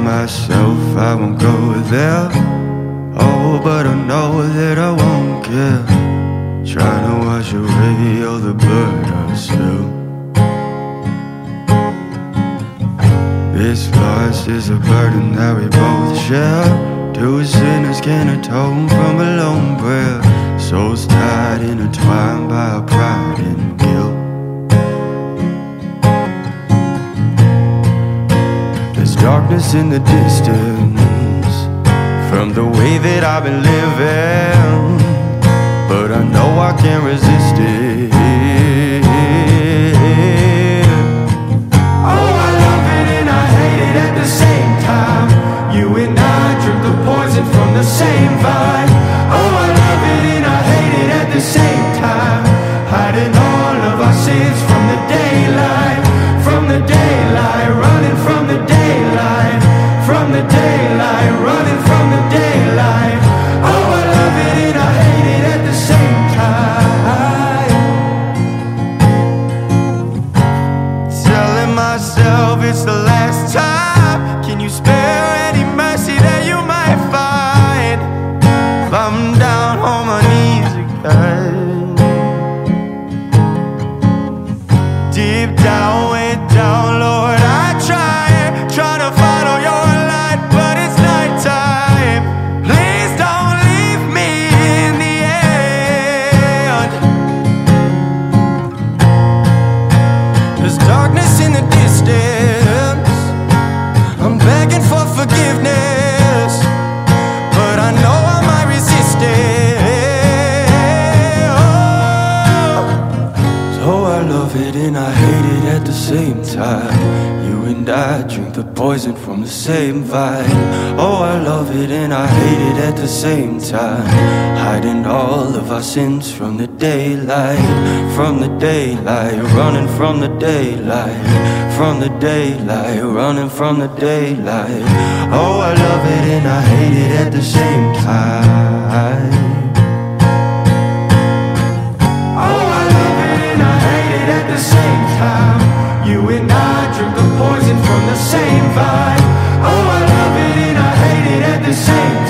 myself, I won't go there. Oh, but I know that I won't care. Trying to wash away all the blood I spill. This loss is a burden that we both share. Two sinners can atone from a lone prayer. Souls tied, intertwined by our pride and guilt. There's darkness in the distance from the way that I've been living, but I know I can't resist it. Oh, I love it and I hate it at the same time. You and I drink the poison from the same vine. Oh, I love it and I hate it at the same time. Hiding all of our sins from the daylight. From the daylight, running from the daylight. From the daylight, running from the daylight. Oh, I love it and I hate it at the same time. Telling myself it's the last time. Can you spare any mercy that you might find? If I'm down on my knees again, deep down, way down, Lord, I trying to follow your light, but it's nighttime. Please don't leave me in the end. There's darkness in the distance. I'm begging for forgiveness, but I know I might resist it. Oh. So I love it and I hate it at the same time. You and I drink the poison from the same vine. Oh, I love it and I hate it at the same time. Hiding all of our sins from the daylight. From the daylight, running from the daylight. From the daylight, running from the daylight. Oh, I love it and I hate it at the same time. Oh, I love it and I hate it at the same time. You and I drink the poison from the same vine. Oh, I love it and I hate it at the same time.